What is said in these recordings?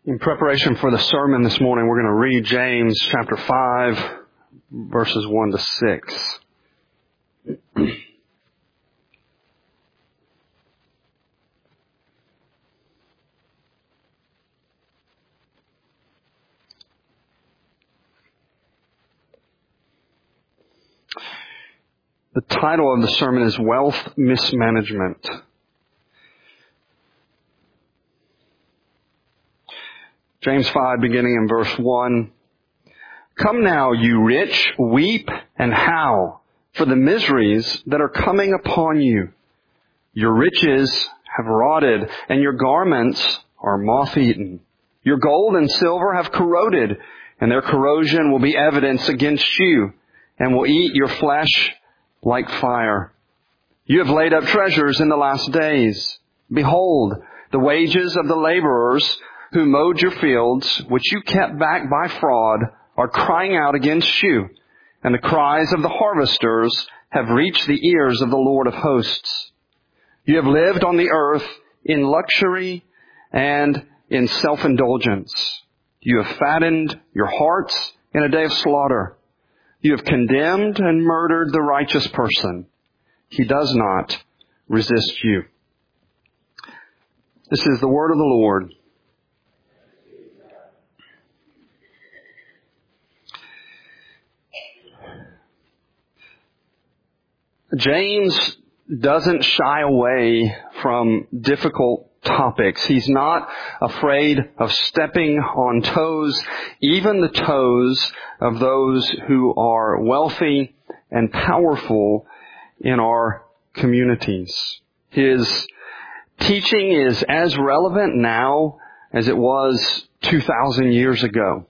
In preparation for the sermon this morning, we're going to read James chapter 5, verses 1 to 6. The title of the sermon is Wealth Mismanagement. James 5, beginning in verse 1. Come now, you rich, weep and howl for the miseries that are coming upon you. Your riches have rotted, and your garments are moth-eaten. Your gold and silver have corroded, and their corrosion will be evidence against you, and will eat your flesh like fire. You have laid up treasures in the last days. Behold, the wages of the laborers who mowed your fields, which you kept back by fraud, are crying out against you, and the cries of the harvesters have reached the ears of the Lord of hosts. You have lived on the earth in luxury and in self-indulgence. You have fattened your hearts in a day of slaughter. You have condemned and murdered the righteous person. He does not resist you. This is the word of the Lord. James doesn't shy away from difficult topics. He's not afraid of stepping on toes, even the toes of those who are wealthy and powerful in our communities. His teaching is as relevant now as it was 2,000 years ago.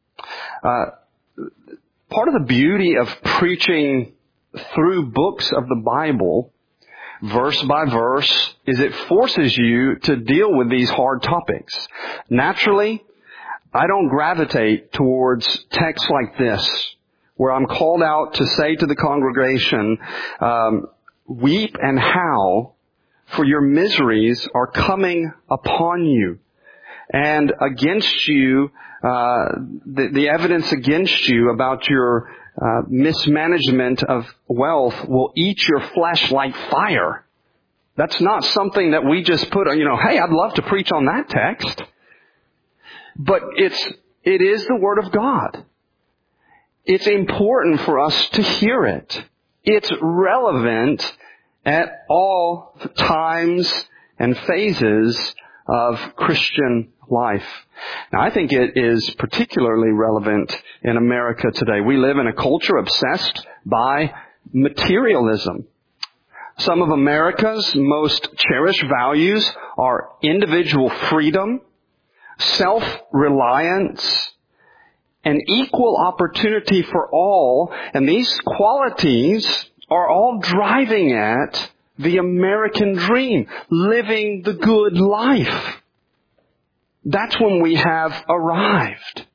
Part of the beauty of preaching through books of the Bible, verse by verse, is it forces you to deal with these hard topics. Naturally, I don't gravitate towards texts like this, where I'm called out to say to the congregation, weep and howl, for your miseries are coming upon you. And against you, the evidence against you about your mismanagement of wealth will eat your flesh like fire. That's not something that we just put on, hey, I'd love to preach on that text. But it is the Word of God. It's important for us to hear it. It's relevant at all times and phases of Christian life. Now, I think it is particularly relevant in America today. We live in a culture obsessed by materialism. Some of America's most cherished values are individual freedom, self-reliance, and equal opportunity for all. And these qualities are all driving at the American dream, living the good life. That's when we have arrived.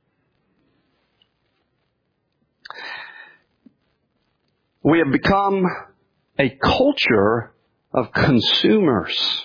We have become a culture of consumers.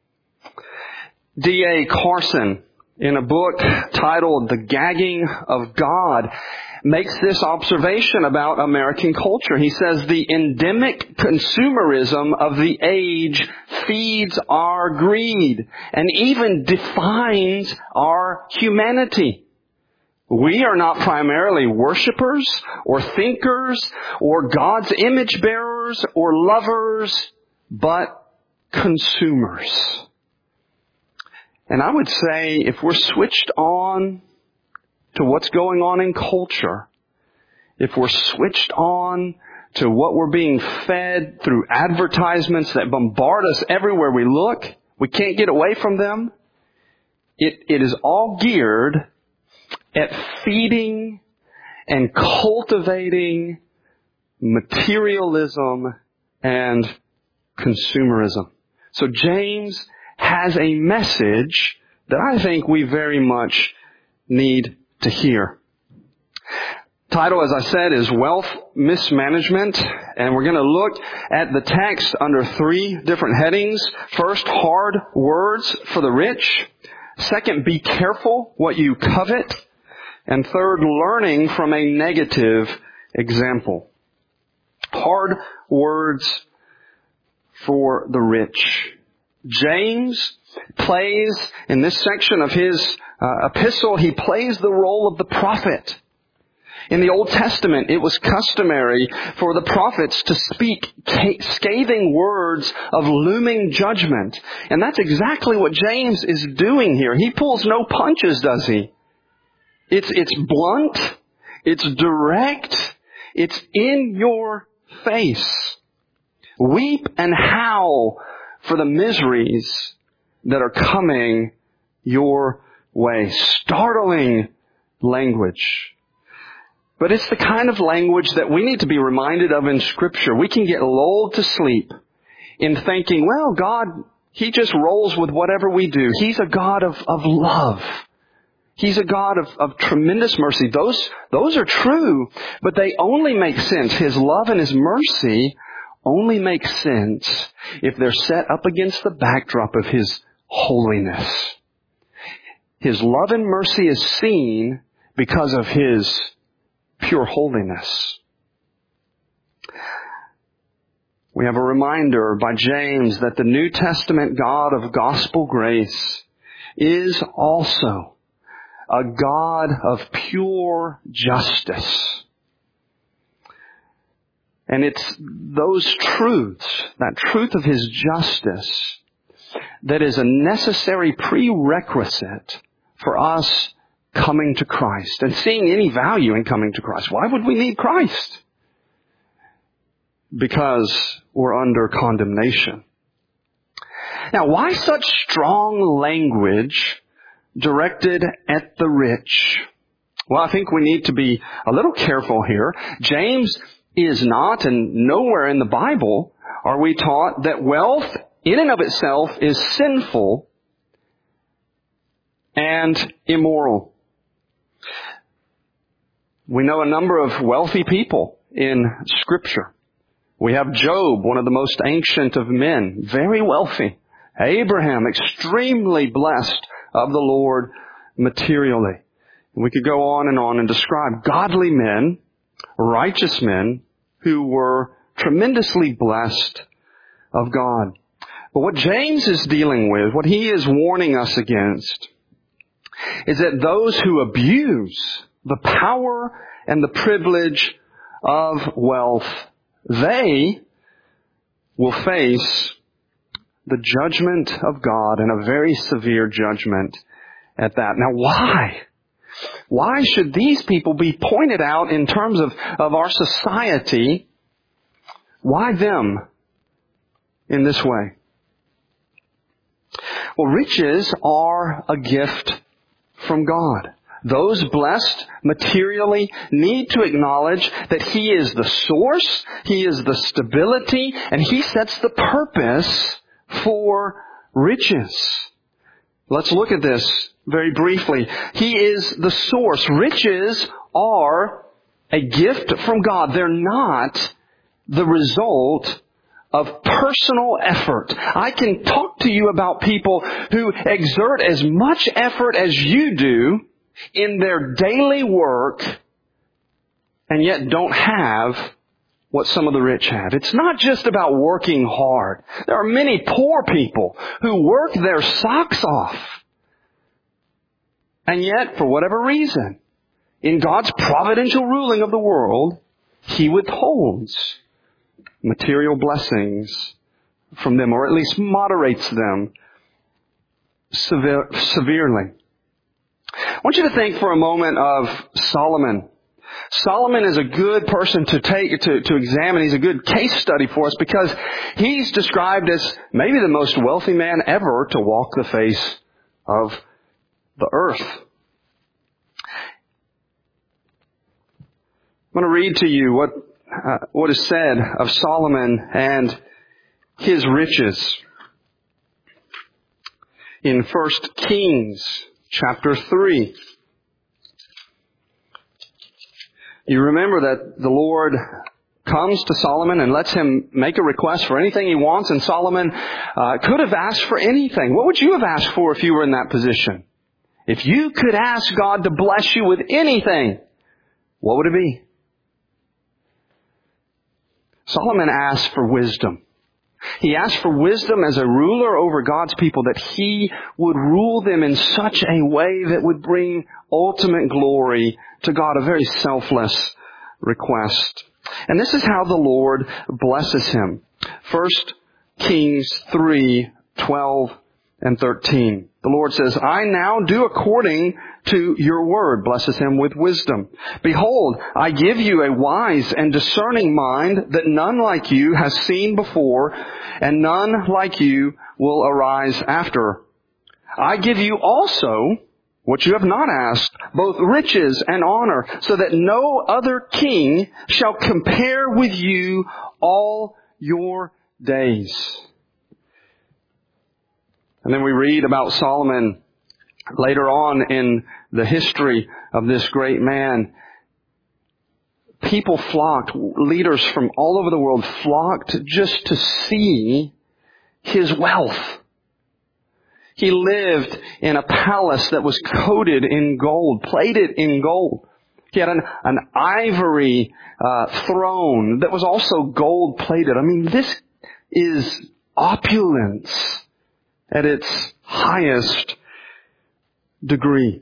D.A. Carson, in a book titled The Gagging of God, makes this observation about American culture. He says, the endemic consumerism of the age feeds our greed and even defines our humanity. We are not primarily worshipers or thinkers or God's image bearers or lovers, but consumers. And I would say if we're switched on to what's going on in culture, if we're switched on to what we're being fed through advertisements that bombard us everywhere we look, we can't get away from them. It is all geared at feeding and cultivating materialism and consumerism. So James has a message that I think we very much need to hear. Title, as I said, is Wealth Mismanagement, and we're going to look at the text under three different headings. First, hard words for the rich. Second, be careful what you covet. And third, learning from a negative example. Hard words for the rich. James plays, in this section of his epistle, he plays the role of the prophet. In the Old Testament, it was customary for the prophets to speak scathing words of looming judgment. And that's exactly what James is doing here. He pulls no punches, does he? It's blunt. It's direct. It's in your face. Weep and howl for the miseries that are coming your way. Startling language. But it's the kind of language that we need to be reminded of in Scripture. We can get lulled to sleep in thinking, well, God, He just rolls with whatever we do. He's a God of love. He's a God of tremendous mercy. Those are true, but they only make sense. His love and His mercy only make sense if they're set up against the backdrop of His holiness. His love and mercy is seen because of His pure holiness. We have a reminder by James that the New Testament God of gospel grace is also a God of pure justice. And it's those truths, that truth of His justice, that is a necessary prerequisite for us coming to Christ and seeing any value in coming to Christ. Why would we need Christ? Because we're under condemnation. Now, why such strong language directed at the rich? Well, I think we need to be a little careful here. James is not, and nowhere in the Bible are we taught that wealth in and of itself is sinful and immoral. We know a number of wealthy people in Scripture. We have Job, one of the most ancient of men, very wealthy. Abraham, extremely blessed of the Lord materially. And we could go on and describe godly men, righteous men, who were tremendously blessed of God. But what James is dealing with, what he is warning us against, is that those who abuse the power and the privilege of wealth, they will face the judgment of God, and a very severe judgment at that. Now, why? Why should these people be pointed out in terms of our society? Why them in this way? Well, riches are a gift from God. Those blessed materially need to acknowledge that He is the source, He is the stability, and He sets the purpose for riches. Let's look at this very briefly. He is the source. Riches are a gift from God. They're not the result of personal effort. I can talk to you about people who exert as much effort as you do in their daily work and yet don't have what some of the rich have. It's not just about working hard. There are many poor people who work their socks off. And yet, for whatever reason, in God's providential ruling of the world, He withholds material blessings from them, or at least moderates them severely. I want you to think for a moment of Solomon. Solomon is a good person to examine. He's a good case study for us because he's described as maybe the most wealthy man ever to walk the face of the earth. I'm going to read to you what is said of Solomon and his riches in 1 Kings chapter 3. You remember that the Lord comes to Solomon and lets him make a request for anything he wants, and Solomon could have asked for anything. What would you have asked for if you were in that position? If you could ask God to bless you with anything, what would it be? Solomon asked for wisdom. He asked for wisdom as a ruler over God's people, that he would rule them in such a way that would bring ultimate glory to God, a very selfless request. And this is how the Lord blesses him. 1 Kings 3:12 and 13. The Lord says, I now do according to your word, blesses him with wisdom. Behold, I give you a wise and discerning mind that none like you has seen before, and none like you will arise after. I give you also what you have not asked, both riches and honor, so that no other king shall compare with you all your days. And then we read about Solomon later on in the history of this great man. People flocked, leaders from all over the world flocked just to see his wealth. He lived in a palace that was coated in gold, plated in gold. He had an ivory throne that was also gold plated. I mean, this is opulence at its highest degree.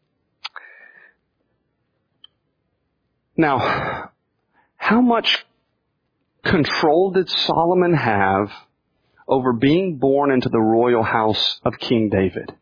Now, how much control did Solomon have over being born into the royal house of King David?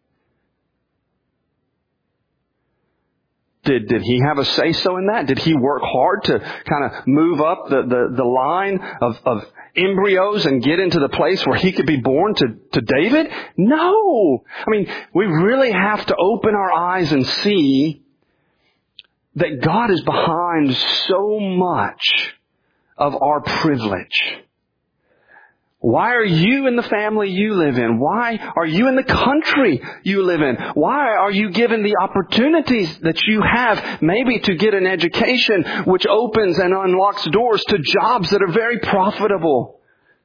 Did he have a say-so in that? Did he work hard to kind of move up the line of embryos and get into the place where he could be born to David? No! I mean, we really have to open our eyes and see that God is behind so much of our privilege. Why are you in the family you live in? Why are you in the country you live in? Why are you given the opportunities that you have, maybe to get an education which opens and unlocks doors to jobs that are very profitable?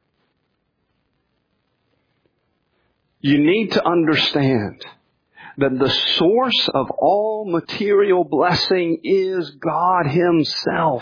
You need to understand that the source of all material blessing is God Himself.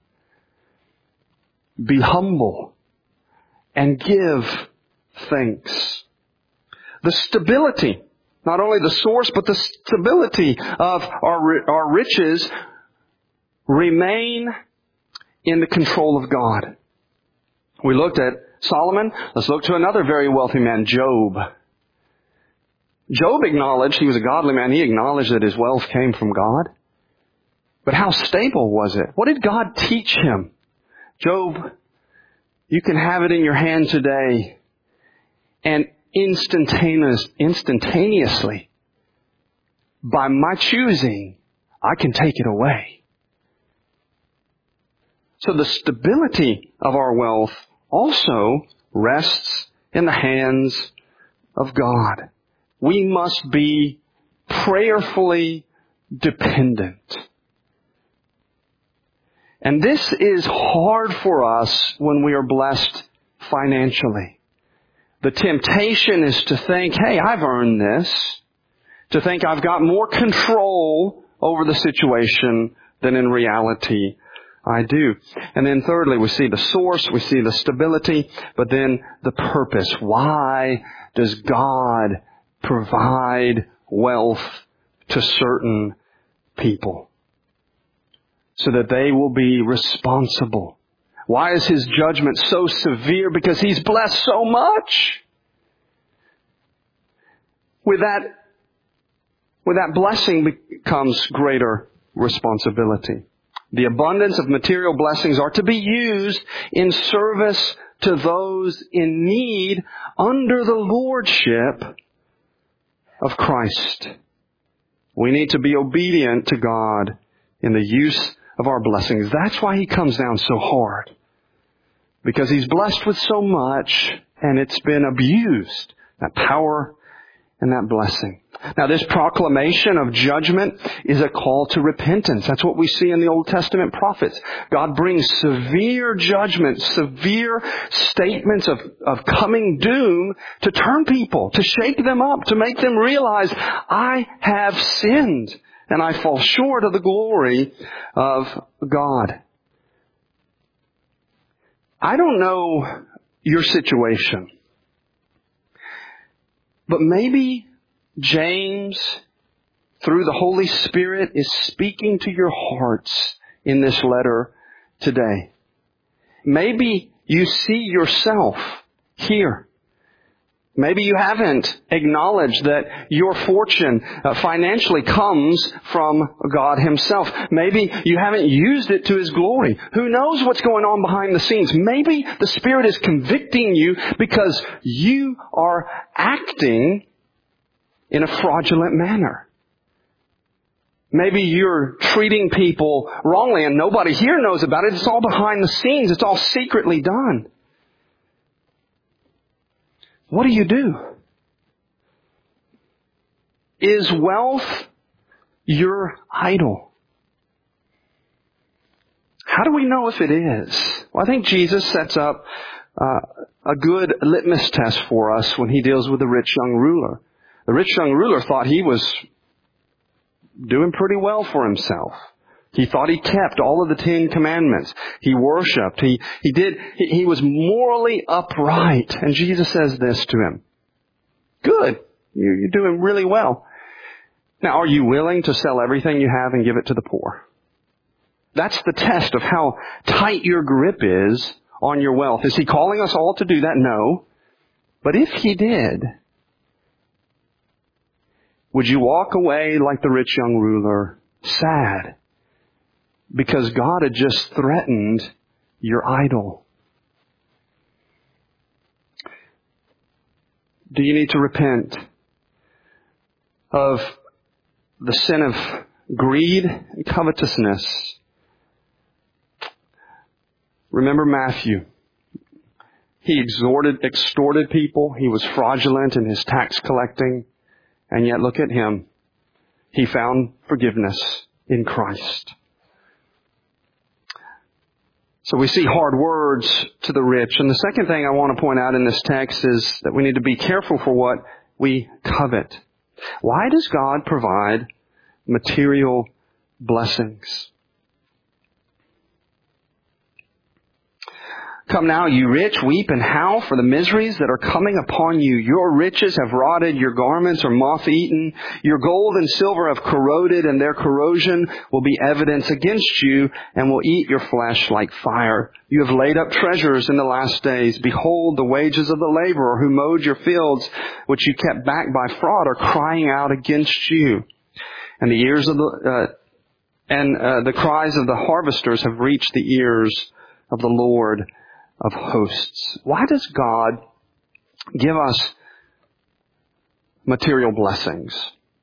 Be humble and give thanks. The stability, not only the source, but the stability of our riches remain in the control of God. We looked at Solomon. Let's look to another very wealthy man, Job. Job acknowledged, he was a godly man, he acknowledged that his wealth came from God. But how stable was it? What did God teach him? Job, you can have it in your hand today, and instantaneously, by my choosing, I can take it away. So the stability of our wealth also rests in the hands of God. We must be prayerfully dependent. And this is hard for us when we are blessed financially. The temptation is to think, hey, I've earned this. To think I've got more control over the situation than in reality I do. And then thirdly, we see the source, we see the stability, but then the purpose. Why does God provide wealth to certain people? So that they will be responsible. Why is His judgment so severe? Because He's blessed so much. With that blessing comes greater responsibility. The abundance of material blessings are to be used in service to those in need under the lordship of Christ. We need to be obedient to God in the use of our blessings. That's why He comes down so hard. Because He's blessed with so much and it's been abused. That power and that blessing. Now, this proclamation of judgment is a call to repentance. That's what we see in the Old Testament prophets. God brings severe judgment, severe statements of coming doom to turn people, to shake them up, to make them realize, I have sinned and I fall short of the glory of God. I don't know your situation, but maybe James, through the Holy Spirit, is speaking to your hearts in this letter today. Maybe you see yourself here. Maybe you haven't acknowledged that your fortune financially comes from God Himself. Maybe you haven't used it to His glory. Who knows what's going on behind the scenes? Maybe the Spirit is convicting you because you are acting in a fraudulent manner. Maybe you're treating people wrongly and nobody here knows about it. It's all behind the scenes. It's all secretly done. What do? Is wealth your idol? How do we know if it is? Well, I think Jesus sets up a good litmus test for us when He deals with the rich young ruler. The rich young ruler thought he was doing pretty well for himself. He thought he kept all of the 10 Commandments. He worshiped. He was morally upright. And Jesus says this to him. Good. You're doing really well. Now, are you willing to sell everything you have and give it to the poor? That's the test of how tight your grip is on your wealth. Is He calling us all to do that? No. But if He did, would you walk away like the rich young ruler, sad, because God had just threatened your idol? Do you need to repent of the sin of greed and covetousness? Remember Matthew. He extorted people. He was fraudulent in his tax collecting. And yet look at him. He found forgiveness in Christ. So we see hard words to the rich. And the second thing I want to point out in this text is that we need to be careful for what we covet. Why does God provide material blessings? Come now, you rich, weep and howl for the miseries that are coming upon you. Your riches have rotted, your garments are moth-eaten, your gold and silver have corroded, and their corrosion will be evidence against you and will eat your flesh like fire. You have laid up treasures in the last days. Behold, the wages of the laborer who mowed your fields, which you kept back by fraud, are crying out against you. And the ears of the cries of the harvesters have reached the ears of the Lord of hosts. Why does God give us material blessings?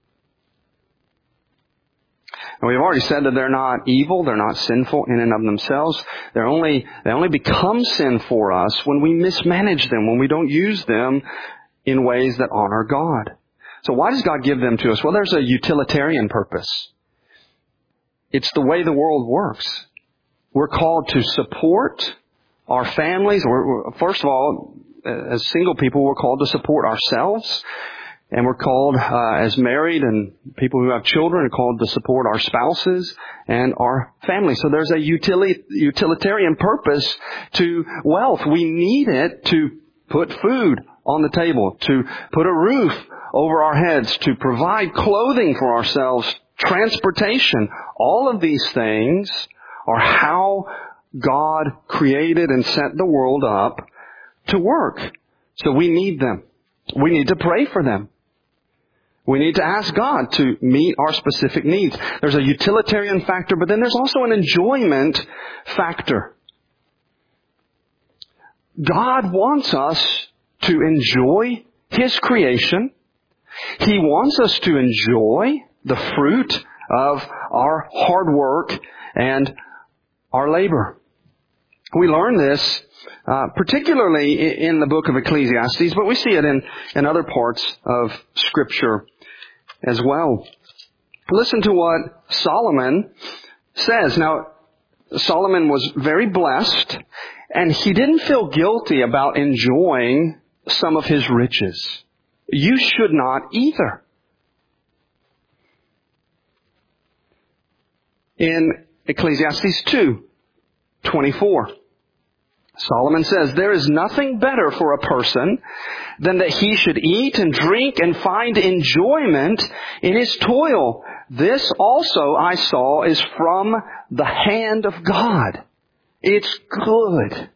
And we've already said that they're not evil, they're not sinful in and of themselves. They only become sin for us when we mismanage them, when we don't use them in ways that honor God. So why does God give them to us? Well, there's a utilitarian purpose. It's the way the world works. We're called to support our families. First of all, as single people, we're called to support ourselves. And we're called, as married and people who have children, are called to support our spouses and our families. So there's a utilitarian purpose to wealth. We need it to put food on the table, to put a roof over our heads, to provide clothing for ourselves, transportation. All of these things are how God created and set the world up to work. So we need them. We need to pray for them. We need to ask God to meet our specific needs. There's a utilitarian factor, but then there's also an enjoyment factor. God wants us to enjoy His creation. He wants us to enjoy the fruit of our hard work and our labor. We learn this particularly in the book of Ecclesiastes, but we see it in other parts of Scripture as well. Listen to what Solomon says. Now, Solomon was very blessed, and he didn't feel guilty about enjoying some of his riches. You should not either. In Ecclesiastes 2:24, Solomon says, "There is nothing better for a person than that he should eat and drink and find enjoyment in his toil. This also I saw is from the hand of God." It's good.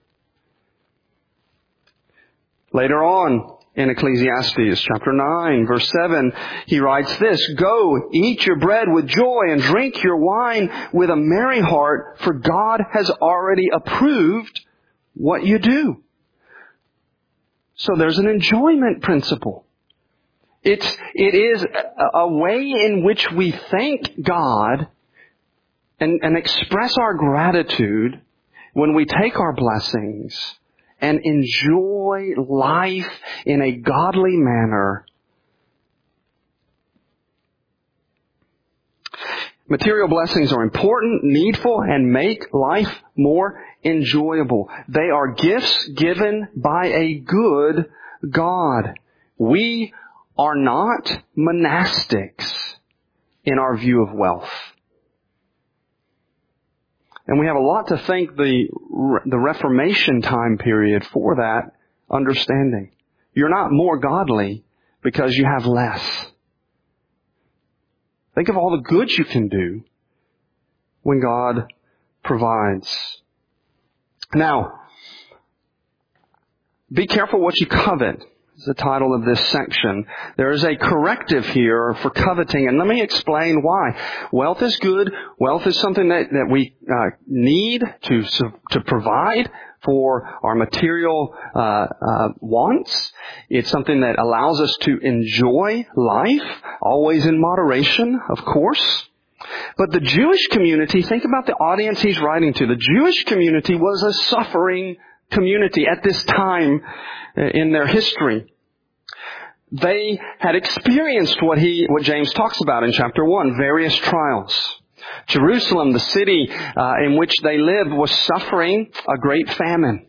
Later on in Ecclesiastes chapter 9, verse 7, he writes this, "Go, eat your bread with joy and drink your wine with a merry heart, for God has already approved what you do." So there's an enjoyment principle. It is a way in which we thank God and express our gratitude when we take our blessings and enjoy life in a godly manner. Material blessings are important, needful, and make life more enjoyable. They are gifts given by a good God. We are not monastics in our view of wealth. And we have a lot to thank the Reformation time period for that understanding. You're not more godly because you have less. Think of all the good you can do when God provides. Now, be careful what you covet is the title of this section. There is a corrective here for coveting, and let me explain why. Wealth is good. Wealth is something that we need to provide for our material wants. It's something that allows us to enjoy life, always in moderation, of course. But the Jewish community, think about the audience he's writing to. The Jewish community was a suffering community at this time in their history. They had experienced what James talks about in chapter 1, various trials. Jerusalem, the city in which they lived, was suffering a great famine.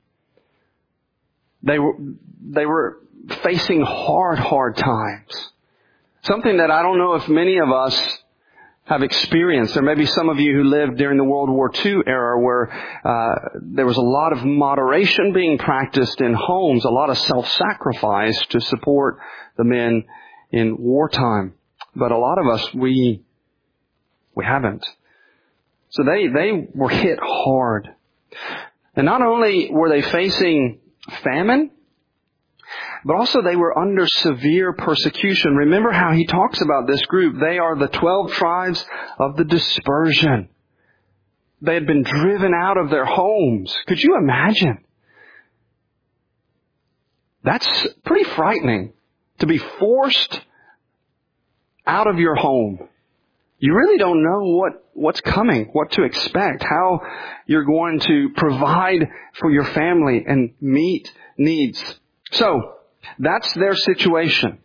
They were facing hard times. Something that I don't know if many of us have experienced. There may be some of you who lived during the World War II era where there was a lot of moderation being practiced in homes, a lot of self-sacrifice to support the men in wartime. But a lot of us, we haven't. So they were hit hard. And not only were they facing famine, but also they were under severe persecution. Remember how he talks about this group. They are the 12 tribes of the dispersion. They had been driven out of their homes. Could you imagine? That's pretty frightening, to be forced out of your home. You really don't know what's coming, what to expect, how you're going to provide for your family and meet needs. So, that's their situation.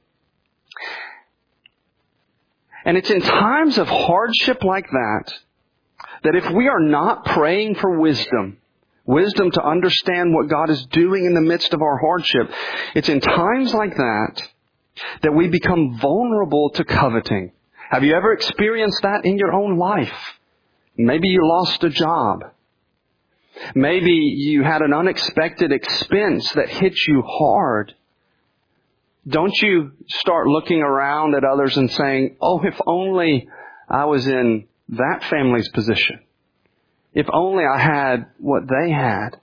And it's in times of hardship like that if we are not praying for wisdom to understand what God is doing in the midst of our hardship, it's in times like that we become vulnerable to coveting. Have you ever experienced that in your own life? Maybe you lost a job. Maybe you had an unexpected expense that hit you hard. Don't you start looking around at others and saying, "Oh, if only I was in that family's position. If only I had what they had."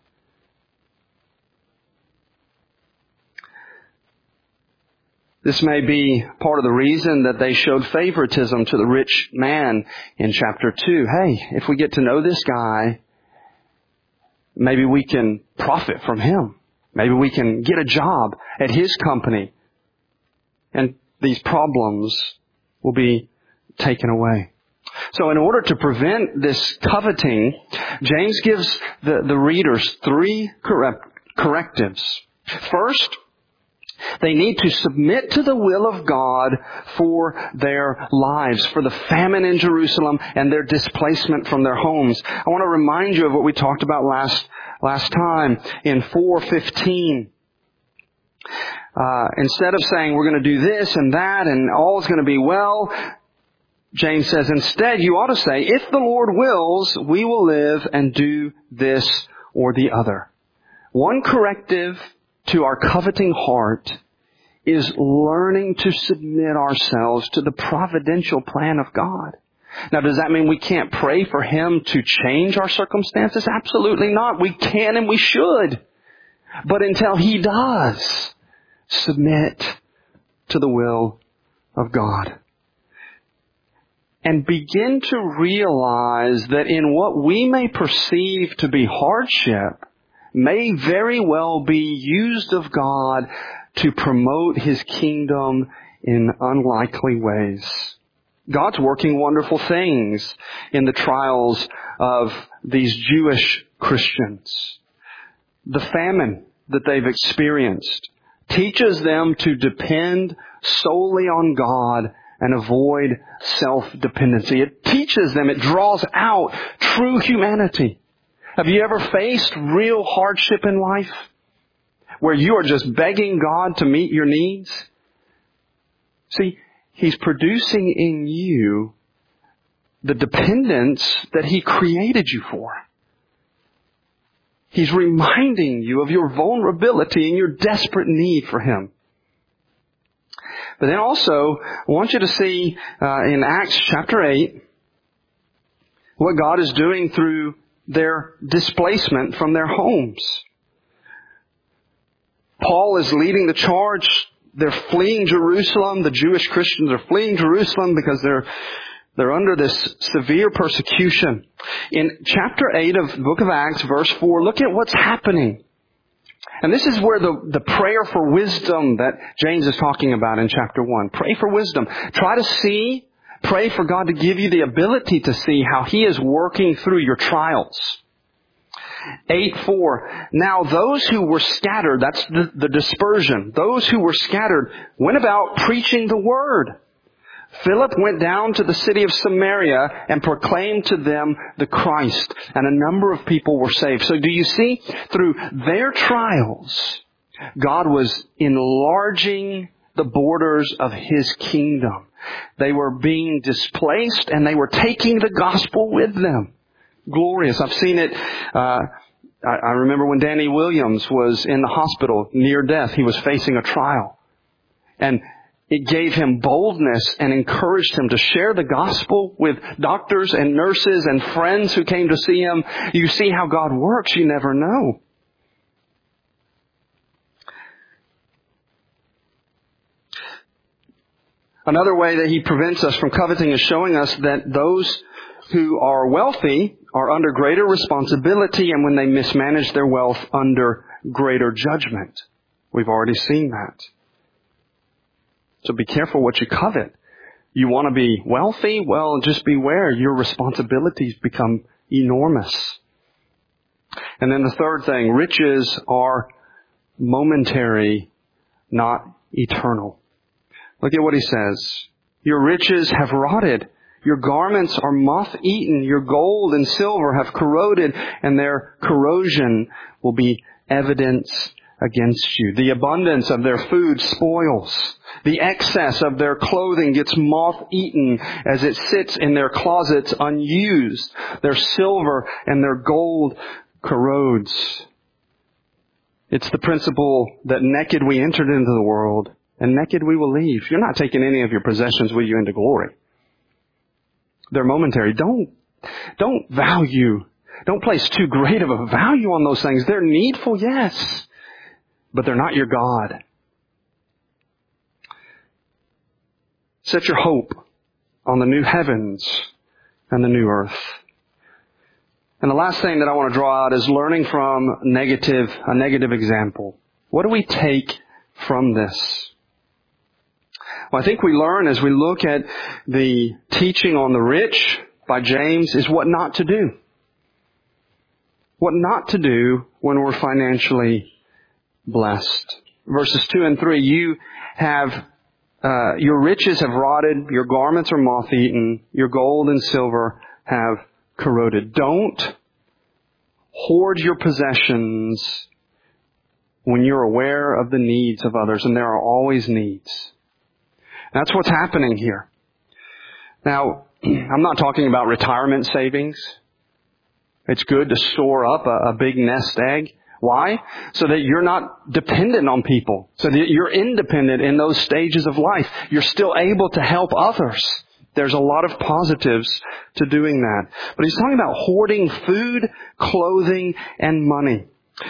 This may be part of the reason that they showed favoritism to the rich man in chapter 2. Hey, if we get to know this guy, maybe we can profit from him. Maybe we can get a job at his company. And these problems will be taken away. So in order to prevent this coveting, James gives the readers three correctives. First, they need to submit to the will of God for their lives, for the famine in Jerusalem and their displacement from their homes. I want to remind you of what we talked about last time in 4:15. Instead of saying we're going to do this and that and all is going to be well, James says instead you ought to say, if the Lord wills, we will live and do this or the other. One corrective to our coveting heart is learning to submit ourselves to the providential plan of God. Now, does that mean we can't pray for Him to change our circumstances? Absolutely not. We can and we should. But until He does, submit to the will of God. And begin to realize that in what we may perceive to be hardship may very well be used of God to promote His kingdom in unlikely ways. God's working wonderful things in the trials of these Jewish Christians. The famine that they've experienced teaches them to depend solely on God and avoid self-dependency. It teaches them, it draws out true humanity. Have you ever faced real hardship in life where you are just begging God to meet your needs? See, He's producing in you the dependence that He created you for. He's reminding you of your vulnerability and your desperate need for Him. But then also, I want you to see in Acts chapter 8 what God is doing through their displacement from their homes. Paul is leading the charge. They're fleeing Jerusalem. The Jewish Christians are fleeing Jerusalem because they're under this severe persecution. In chapter 8 of the book of Acts, verse 4, look at what's happening. And this is where the prayer for wisdom that James is talking about in chapter 1. Pray for wisdom. Try to see. Pray for God to give you the ability to see how He is working through your trials. 8:4. Now those who were scattered, that's the dispersion. Those who were scattered went about preaching the word. Philip went down to the city of Samaria and proclaimed to them the Christ, and a number of people were saved. So do you see, through their trials, God was enlarging the borders of His kingdom. They were being displaced and they were taking the gospel with them. Glorious. I've seen it. I remember when Danny Williams was in the hospital near death. He was facing a trial. And it gave him boldness and encouraged him to share the gospel with doctors and nurses and friends who came to see him. You see how God works. You never know. Another way that He prevents us from coveting is showing us that those who are wealthy are under greater responsibility, and when they mismanage their wealth, under greater judgment. We've already seen that. So be careful what you covet. You want to be wealthy? Well, just beware. Your responsibilities become enormous. And then the third thing, riches are momentary, not eternal. Look at what he says. Your riches have rotted. Your garments are moth-eaten. Your gold and silver have corroded, and their corrosion will be evidence against you. The abundance of their food spoils. The excess of their clothing gets moth-eaten as it sits in their closets unused. Their silver and their gold corrodes. It's the principle that naked we entered into the world, and naked we will leave. You're not taking any of your possessions with you into glory. They're momentary. Don't place too great of a value on those things. They're needful, yes, but they're not your God. Set your hope on the new heavens and the new earth. And the last thing that I want to draw out is learning from a negative example. What do we take from this? Well, I think we learn as we look at the teaching on the rich by James is what not to do. What not to do when we're financially blessed. Verses 2 and 3, you have, your riches have rotted, your garments are moth-eaten, your gold and silver have corroded. Don't hoard your possessions when you're aware of the needs of others, and there are always needs. That's what's happening here. Now, I'm not talking about retirement savings. It's good to store up a big nest egg. Why? So that you're not dependent on people. So that you're independent in those stages of life. You're still able to help others. There's a lot of positives to doing that. But he's talking about hoarding food, clothing, and money.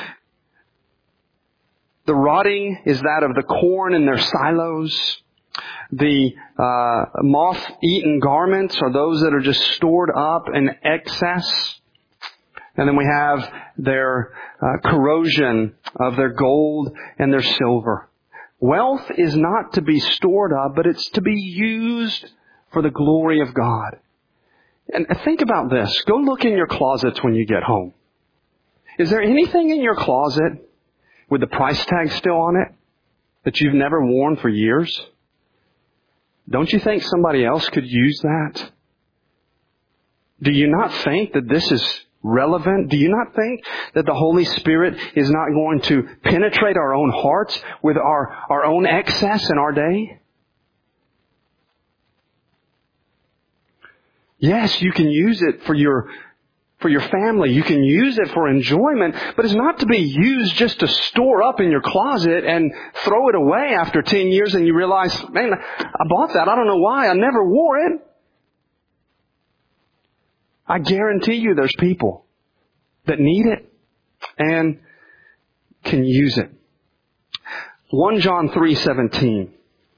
The rotting is that of the corn in their silos. The moth-eaten garments are those that are just stored up in excess. And then we have their corrosion of their gold and their silver. Wealth is not to be stored up, but it's to be used for the glory of God. And think about this. Go look in your closets when you get home. Is there anything in your closet with the price tag still on it that you've never worn for years? Don't you think somebody else could use that? Do you not think that this is relevant? Do you not think that the Holy Spirit is not going to penetrate our own hearts with our own excess in our day? Yes, you can use it for your family. You can use it for enjoyment, but it's not to be used just to store up in your closet and throw it away after 10 years and you realize, man, I bought that. I don't know why. I never wore it. I guarantee you there's people that need it and can use it. 1 John 3:17.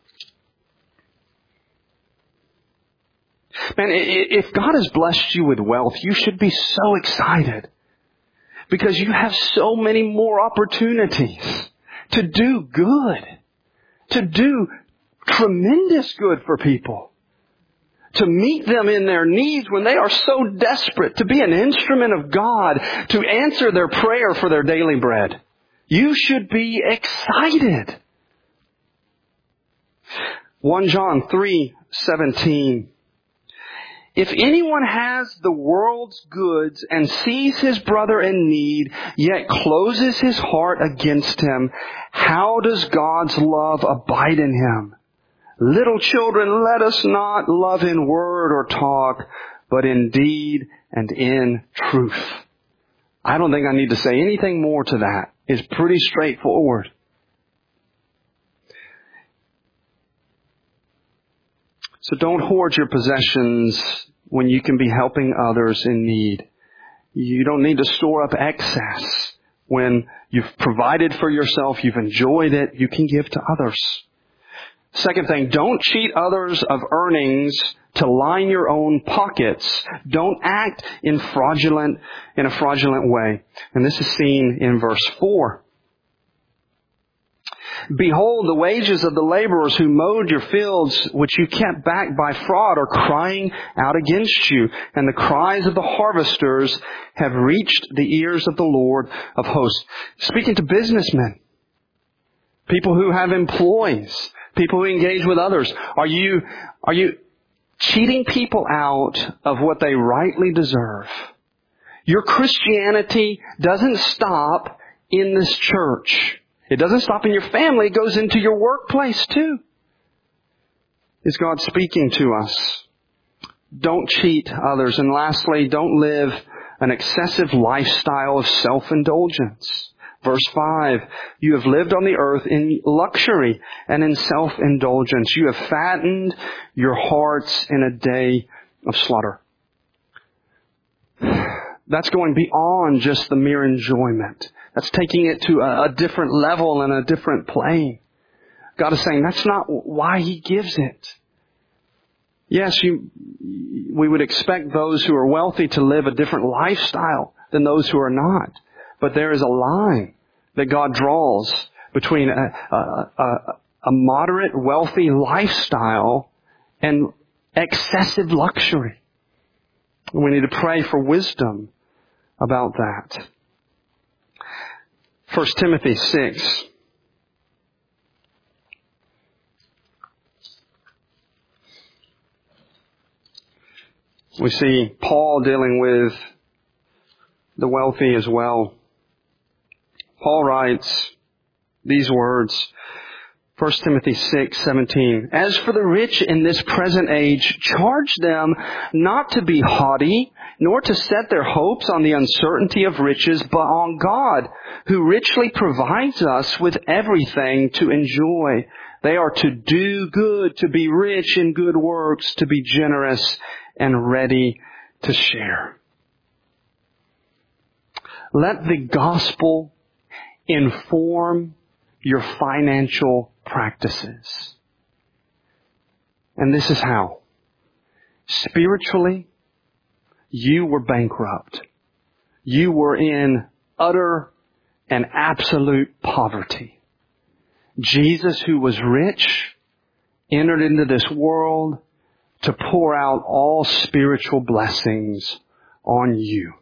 Man, if God has blessed you with wealth, you should be so excited because you have so many more opportunities to do good, to do tremendous good for people, to meet them in their needs when they are so desperate, to be an instrument of God, to answer their prayer for their daily bread. You should be excited. 1 John 3:17. If anyone has the world's goods and sees his brother in need, yet closes his heart against him, how does God's love abide in him? Little children, let us not love in word or talk, but in deed and in truth. I don't think I need to say anything more to that. It's pretty straightforward. So don't hoard your possessions when you can be helping others in need. You don't need to store up excess. When you've provided for yourself, you've enjoyed it, you can give to others. Second thing, don't cheat others of earnings to line your own pockets. Don't act in a fraudulent way. And this is seen in verse 4. Behold, the wages of the laborers who mowed your fields, which you kept back by fraud, are crying out against you. And the cries of the harvesters have reached the ears of the Lord of hosts. Speaking to businessmen, people who have employees, people who engage with others. Are you cheating people out of what they rightly deserve? Your Christianity doesn't stop in this church. It doesn't stop in your family. It goes into your workplace too. Is God speaking to us? Don't cheat others. And lastly, don't live an excessive lifestyle of self-indulgence. Verse 5, you have lived on the earth in luxury and in self-indulgence. You have fattened your hearts in a day of slaughter. That's going beyond just the mere enjoyment. That's taking it to a different level and a different plane. God is saying that's not why He gives it. Yes, we would expect those who are wealthy to live a different lifestyle than those who are not. But there is a line that God draws between a moderate, wealthy lifestyle and excessive luxury. We need to pray for wisdom about that. 1 Timothy 6. We see Paul dealing with the wealthy as well. Paul writes these words, 1 Timothy 6:17. As for the rich in this present age, charge them not to be haughty, nor to set their hopes on the uncertainty of riches, but on God, who richly provides us with everything to enjoy. They are to do good, to be rich in good works, to be generous and ready to share. Let the gospel inform your financial practices. And this is how. Spiritually, you were bankrupt. You were in utter and absolute poverty. Jesus, who was rich, entered into this world to pour out all spiritual blessings on you.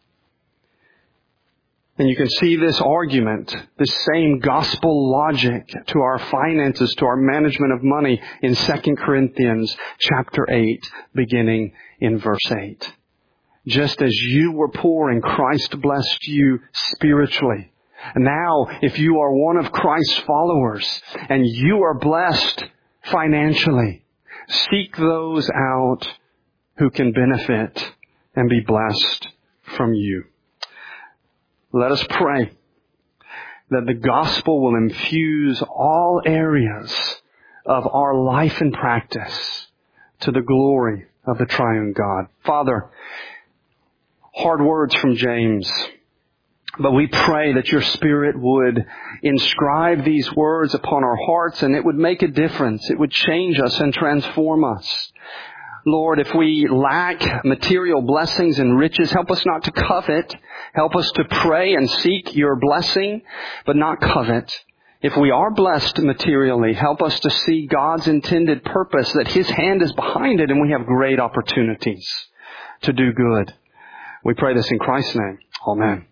And you can see this argument, this same gospel logic to our finances, to our management of money in 2 Corinthians chapter 8, beginning in verse 8. Just as you were poor and Christ blessed you spiritually. Now, if you are one of Christ's followers and you are blessed financially, seek those out who can benefit and be blessed from you. Let us pray that the gospel will infuse all areas of our life and practice to the glory of the triune God. Father, hard words from James, but we pray that your Spirit would inscribe these words upon our hearts and it would make a difference. It would change us and transform us. Lord, if we lack material blessings and riches, help us not to covet. Help us to pray and seek your blessing, but not covet. If we are blessed materially, help us to see God's intended purpose, that His hand is behind it and we have great opportunities to do good. We pray this in Christ's name. Amen.